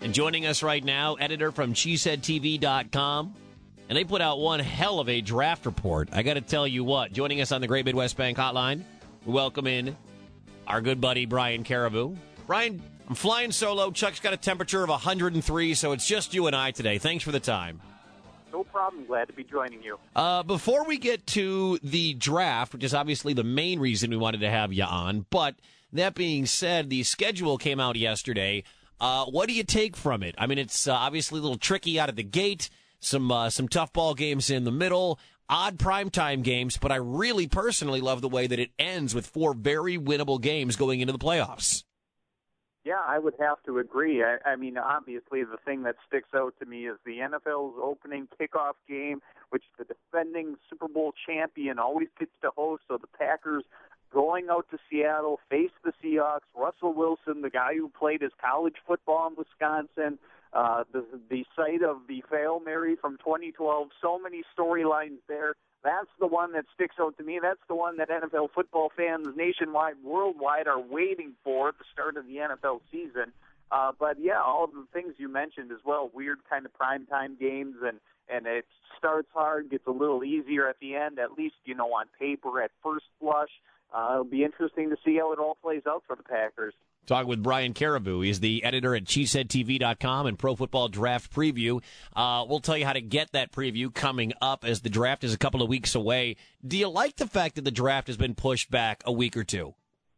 And joining us right now, editor from CheeseheadTV.com. And they put out one hell of a draft report. I got to tell you what, joining us on the Great Midwest Bank Hotline, we welcome in our good buddy, Brian Caribou. Brian, I'm flying solo. Chuck's got a temperature of 103, so it's just you and I today. Thanks for the time. No problem. Glad to be joining you. Before we get to the draft, which is obviously the main reason we wanted to have you on, but that being said, the schedule came out yesterday. What do you take from it? I mean, it's obviously a little tricky out of the gate, some tough ball games in the middle, odd primetime games, but I really personally love the way that it ends with 4 very winnable games going into the playoffs. Yeah, I would have to agree. I mean, obviously, the thing that sticks out to me is the NFL's opening kickoff game, which the defending Super Bowl champion always gets to host. So the Packers going out to Seattle, face the Seahawks, Russell Wilson, the guy who played his college football in Wisconsin, the site of the Hail Mary from 2012, so many storylines there. That's the one that sticks out to me. That's the one that NFL football fans nationwide, worldwide are waiting for at the start of the NFL season. But, yeah, all of the things you mentioned as well, weird kind of primetime games, and it starts hard, gets a little easier at the end, at least, you know, on paper at first blush. It'll be interesting to see how it all plays out for the Packers. Talking with Brian Caribou. He's the editor at CheeseheadTV.com and Pro Football Draft Preview. We'll tell you how to get that preview coming up as the draft is a couple of weeks away. Do you like the fact that the draft has been pushed back a week or two?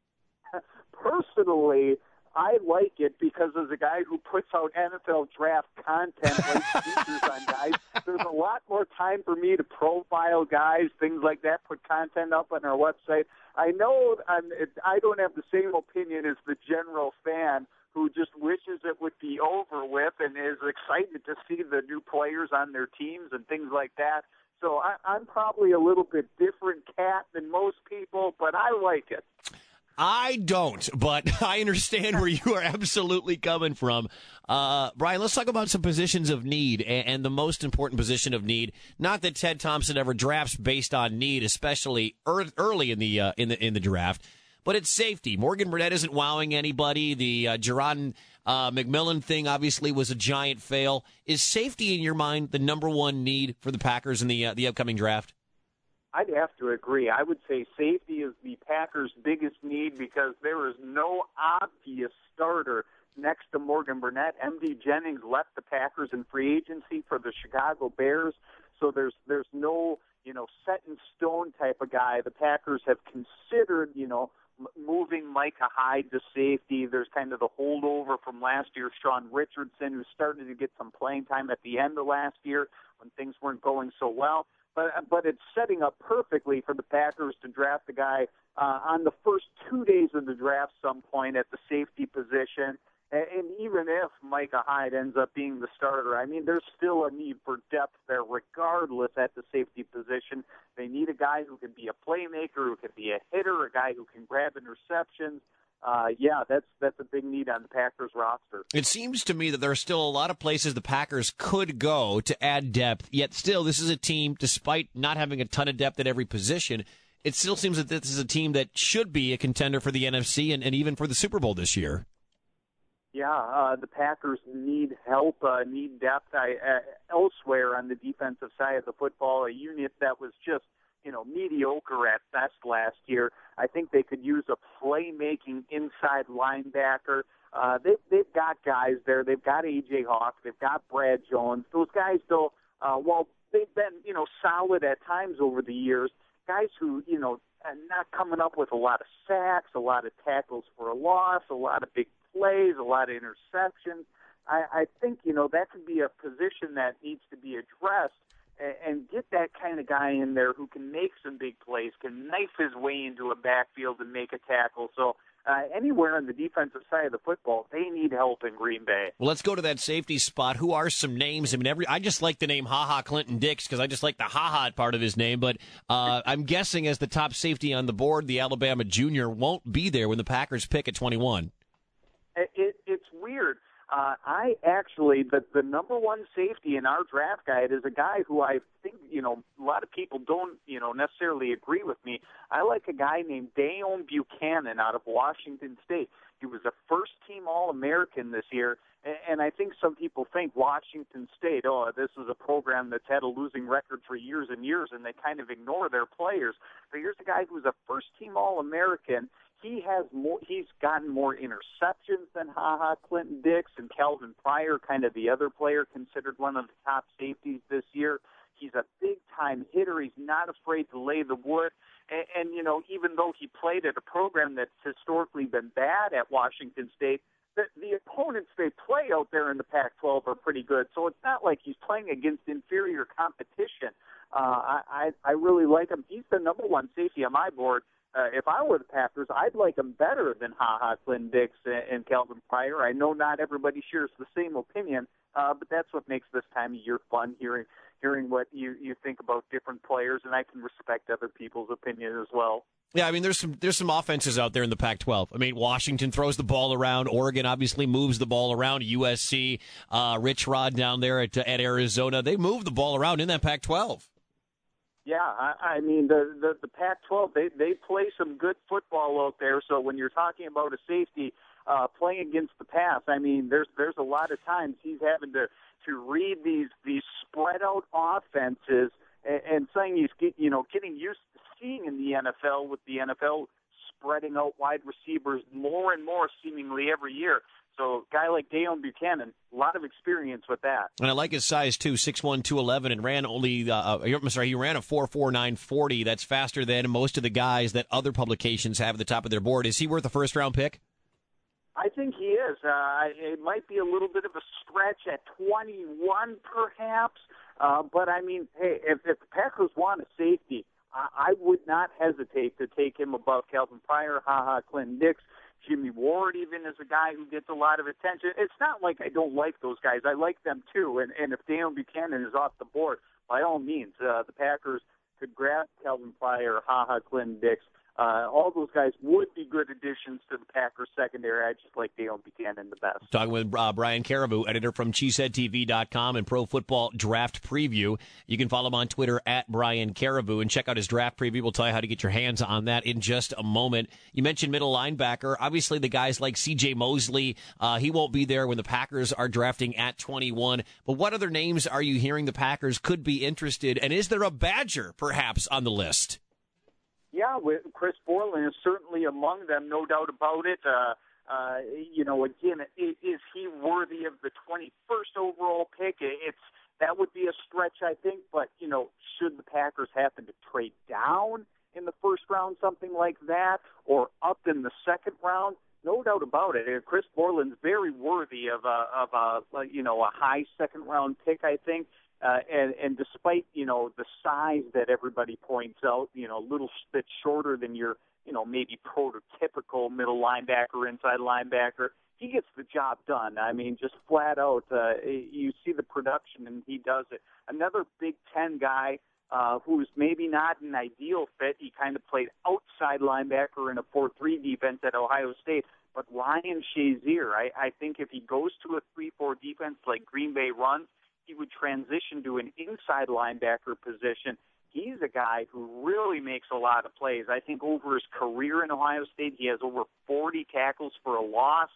Personally, I like it because as a guy who puts out NFL draft content like features on guys, there's a lot more time for me to profile guys, things like that, put content up on our website. I know I don't have the same opinion as the general fan who just wishes it would be over with and is excited to see the new players on their teams and things like that. So I'm probably a little bit different cat than most people, but I like it. I don't, but I understand where you are absolutely coming from. Brian, let's talk about some positions of need and the most important position of need. Not that Ted Thompson ever drafts based on need, especially early in the draft, but it's safety. Morgan Burnett isn't wowing anybody. The Jerron McMillan thing obviously was a giant fail. Is safety in your mind the number one need for the Packers in the upcoming draft? I'd have to agree. I would say safety is the Packers' biggest need because there is no obvious starter next to Morgan Burnett. M.D. Jennings left the Packers in free agency for the Chicago Bears, so there's no, set in stone type of guy. The Packers have considered, moving Micah Hyde to safety. There's kind of the holdover from last year, Sean Richardson, who started to get some playing time at the end of last year when things weren't going so well. But it's setting up perfectly for the Packers to draft the guy on the first 2 days of the draft some point at the safety position. And even if Micah Hyde ends up being the starter, I mean, there's still a need for depth there regardless at the safety position. They need a guy who can be a playmaker, who can be a hitter, a guy who can grab interceptions. That's a big need on the Packers roster. It seems to me that there are still a lot of places the Packers could go to add depth, yet still this is a team, despite not having a ton of depth at every position, it still seems that this is a team that should be a contender for the NFC and even for the Super Bowl this year. Yeah, the Packers need help, need depth elsewhere on the defensive side of the football, a unit that was just mediocre at best last year. I think they could use a playmaking inside linebacker. They've got guys there. They've got A.J. Hawk. They've got Brad Jones. Those guys, though, while they've been, solid at times over the years, guys who, not coming up with a lot of sacks, a lot of tackles for a loss, a lot of big plays, a lot of interceptions. I think, that could be a position that needs to be addressed and get that kind of guy in there who can make some big plays, can knife his way into a backfield and make a tackle. So anywhere on the defensive side of the football, they need help in Green Bay. Well, let's go to that safety spot. Who are some names? I mean, I just like the name Ha-Ha Clinton Dix because I just like the ha-ha part of his name. But I'm guessing as the top safety on the board, the Alabama junior won't be there when the Packers pick at 21. It's weird. I actually, the number one safety in our draft guide is a guy who I think, a lot of people don't, necessarily agree with me. I like a guy named Dayon Buchanan out of Washington State. He was a first-team All-American this year. And I think some people think Washington State, oh, this is a program that's had a losing record for years and years, and they kind of ignore their players. But here's a guy who's a first-team All-American. He's gotten more interceptions than Clinton Dix, and Calvin Pryor, kind of the other player considered one of the top safeties this year. He's a big-time hitter. He's not afraid to lay the wood. And even though he played at a program that's historically been bad at Washington State, the opponents they play out there in the Pac-12 are pretty good. So it's not like he's playing against inferior competition. I really like him. He's the number one safety on my board. If I were the Packers, I'd like him better than Clinton Dix and Calvin Pryor. I know not everybody shares the same opinion, but that's what makes this time of year fun, hearing what you think about different players, and I can respect other people's opinion as well. Yeah, I mean, there's some offenses out there in the Pac-12. I mean, Washington throws the ball around. Oregon obviously moves the ball around. USC, Rich Rod down there at Arizona, they move the ball around in that Pac-12. Yeah, I mean, the Pac-12, they play some good football out there. So when you're talking about a safety playing against the pass, I mean, there's a lot of times he's having to read these spread out offenses and saying he's getting used to seeing in the NFL, with the NFL spreading out wide receivers more and more seemingly every year. So a guy like Deone Bucannon, a lot of experience with that. And I like his size, too, 6'1", 211, and ran he ran a 4.49 40. That's faster than most of the guys that other publications have at the top of their board. Is he worth a first-round pick? I think he is. It might be a little bit of a stretch at 21, perhaps. But, I mean, hey, if the Packers want a safety, I would not hesitate to take him above Calvin Pryor, Clinton Dix. Jimmy Ward even is a guy who gets a lot of attention. It's not like I don't like those guys. I like them too. And if Deone Bucannon is off the board, by all means, the Packers could grab Calvin Pryor, Clinton Dix. All those guys would be good additions to the Packers secondary. I just like Deone Bucannon the best. Talking with Brian Caribou, editor from CheeseheadTV.com and Pro Football Draft Preview. You can follow him on Twitter at Brian Caribou and check out his draft preview. We'll tell you how to get your hands on that in just a moment. You mentioned middle linebacker. Obviously, the guys like C.J. Mosley, he won't be there when the Packers are drafting at 21. But what other names are you hearing the Packers could be interested? And is there a Badger, perhaps, on the list? Yeah, Chris Borland is certainly among them, no doubt about it. Again, is he worthy of the 21st overall pick? That would be a stretch, I think. But, should the Packers happen to trade down in the first round, something like that, or up in the second round, no doubt about it. Chris Borland's very worthy of a high second round pick, I think. And despite, the size that everybody points out, a little bit shorter than your, maybe prototypical middle linebacker, inside linebacker, he gets the job done. I mean, just flat out, you see the production and he does it. Another Big Ten guy who's maybe not an ideal fit. He kind of played outside linebacker in a 4-3 defense at Ohio State. But Ryan Shazier, I think if he goes to a 3-4 defense like Green Bay runs, he would transition to an inside linebacker position. He's a guy who really makes a lot of plays. I think over his career in Ohio State, he has over 40 tackles for a loss.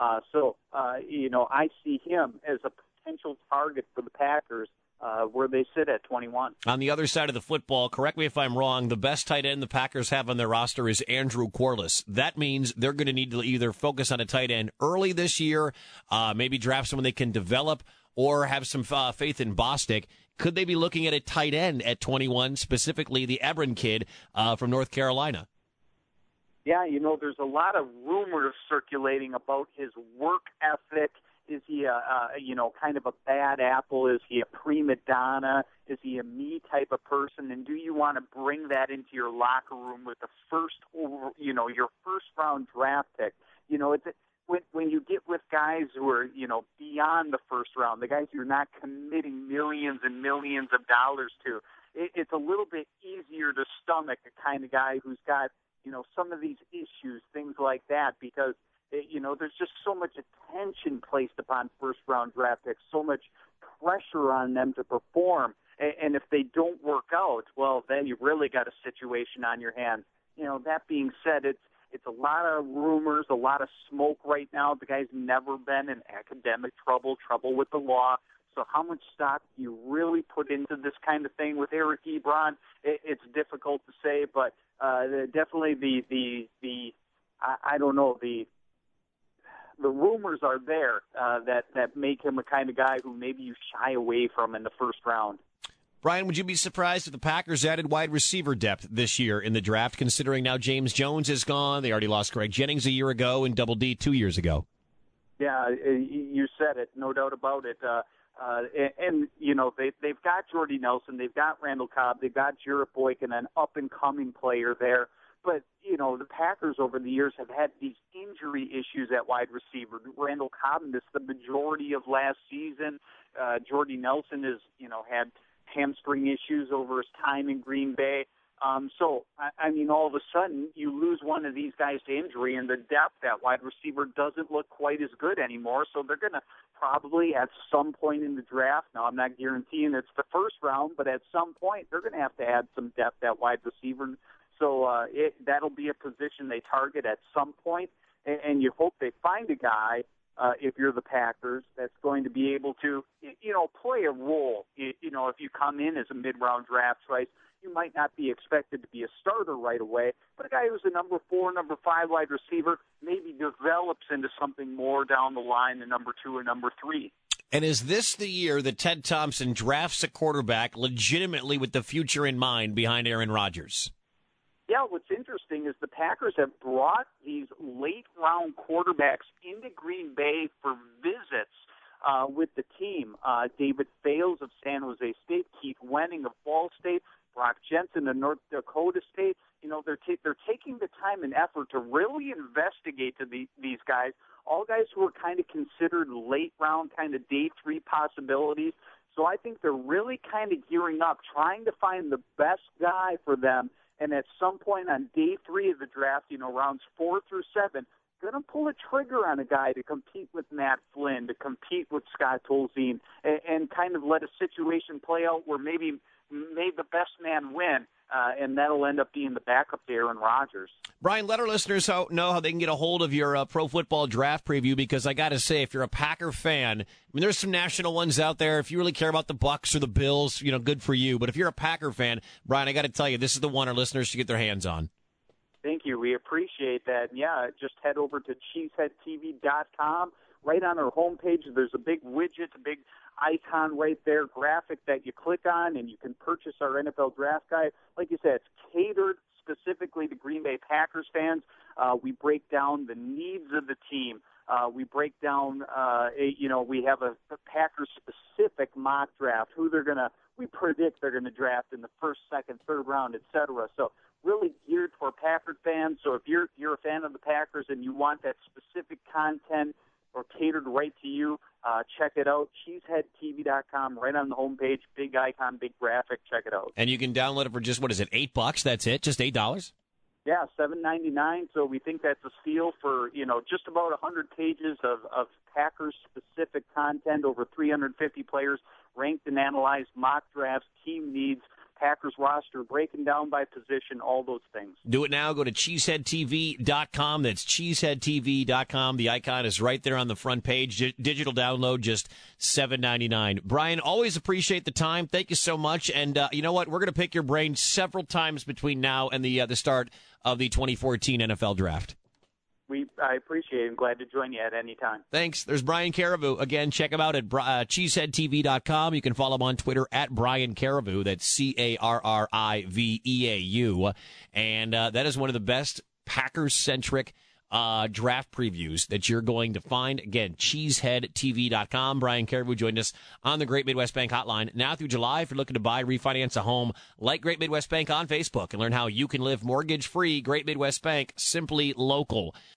I see him as a potential target for the Packers where they sit at 21. On the other side of the football, correct me if I'm wrong, the best tight end the Packers have on their roster is Andrew Corliss. That means they're going to need to either focus on a tight end early this year, maybe draft someone they can develop, or have some faith in Bostic. Could they be looking at a tight end at 21, specifically the Ebron kid from North Carolina? Yeah, there's a lot of rumors circulating about his work ethic. Is he kind of a bad apple? Is he a prima donna? Is he a me type of person? And do you want to bring that into your locker room with your first round draft pick? When you get with guys who are, beyond the first round, the guys you're not committing millions and millions of dollars to, it's a little bit easier to stomach a kind of guy who's got, some of these issues, things like that, because, there's just so much attention placed upon first-round draft picks, so much pressure on them to perform. And if they don't work out, well, then you really got a situation on your hands. That being said, it's It's a lot of rumors, a lot of smoke right now. The guy's never been in academic trouble with the law. So how much stock do you really put into this kind of thing with Eric Ebron? It's difficult to say, but definitely I don't know, the rumors are there that make him a kind of guy who maybe you shy away from in the first round. Brian, would you be surprised if the Packers added wide receiver depth this year in the draft, considering now James Jones is gone? They already lost Greg Jennings a year ago and Double D 2 years ago. Yeah, you said it, no doubt about it. And you know, they've got Jordy Nelson, they've got Randall Cobb, they've got Jarrett Boykin, an up-and-coming player there. But, you know, the Packers over the years have had these injury issues at wide receiver. Randall Cobb missed the majority of last season. Jordy Nelson has, you know, had hamstring issues over his time in Green Bay. So, I mean, all of a sudden, you lose one of these guys to injury, and the depth at wide receiver doesn't look quite as good anymore. So they're going to probably at some point in the draft, now I'm not guaranteeing it's the first round, but at some point they're going to have to add some depth at wide receiver. So that'll be a position they target at some point, and you hope they find a guy, if you're the Packers, that's going to be able to, you know, play a role. You know, if you come in as a mid-round draft choice, you might not be expected to be a starter right away, but a guy who's a number 4, number 5 wide receiver maybe develops into something more down the line than number 2 or number 3. And is this the year that Ted Thompson drafts a quarterback legitimately with the future in mind behind Aaron Rodgers? Yeah, what's interesting is the Packers have brought these late-round quarterbacks into Green Bay for visits with the team. David Fales of San Jose State, Keith Wenning of Ball State, Brock Jensen of North Dakota State. You know, they're taking the time and effort to really investigate these guys, all guys who are kind of considered late-round, kind of day 3 possibilities. So I think they're really kind of gearing up, trying to find the best guy for them. And at some point on day 3 of the draft, you know, rounds 4 through 7, going to pull a trigger on a guy to compete with Matt Flynn, to compete with Scott Tolzien, and kind of let a situation play out where maybe the best man win, and that'll end up being the backup to Aaron Rodgers. Brian, let our listeners know how they can get a hold of your Pro Football Draft preview, because I got to say, if you're a Packer fan, I mean, there's some national ones out there. If you really care about the Bucs or the Bills, you know, good for you. But if you're a Packer fan, Brian, I got to tell you, this is the one our listeners should get their hands on. Thank you. We appreciate that. Yeah, just head over to cheeseheadtv.com. Right on our homepage, there's a big widget, a big icon right there, graphic that you click on, and you can purchase our NFL Draft Guide. Like you said, it's catered specifically to Green Bay Packers fans. We break down the needs of the team. We break down, we have a Packers-specific mock draft, we predict they're going to draft in the first, second, third round, et cetera. So really geared for Packer fans. So if you're a fan of the Packers and you want that specific content or catered right to you, check it out. Cheeseheadtv.com, right on the homepage. Big icon, big graphic. Check it out. And you can download it for just, what is it, $8? That's it? Just $8? Yeah, $7.99. So we think that's a steal for, you know, just about 100 pages of Packers-specific content, over 350 players ranked and analyzed, mock drafts, team needs, Packers roster, breaking down by position, all those things. Do it now. Go to cheeseheadtv.com. That's cheeseheadtv.com. The icon is right there on the front page. Digital download, just $7.99. Brian, always appreciate the time. Thank you so much. And you know what? We're going to pick your brain several times between now and the start of the 2014 NFL Draft. I appreciate it. I'm glad to join you at any time. Thanks. There's Brian Carriveau. Again, check him out at cheeseheadtv.com. You can follow him on Twitter at Brian Carriveau. That's Carriveau. And that is one of the best Packers-centric draft previews that you're going to find. Again, cheeseheadtv.com. Brian Carriveau joined us on the Great Midwest Bank Hotline. Now through July, if you're looking to buy, refinance a home, like Great Midwest Bank on Facebook and learn how you can live mortgage-free. Great Midwest Bank, simply local.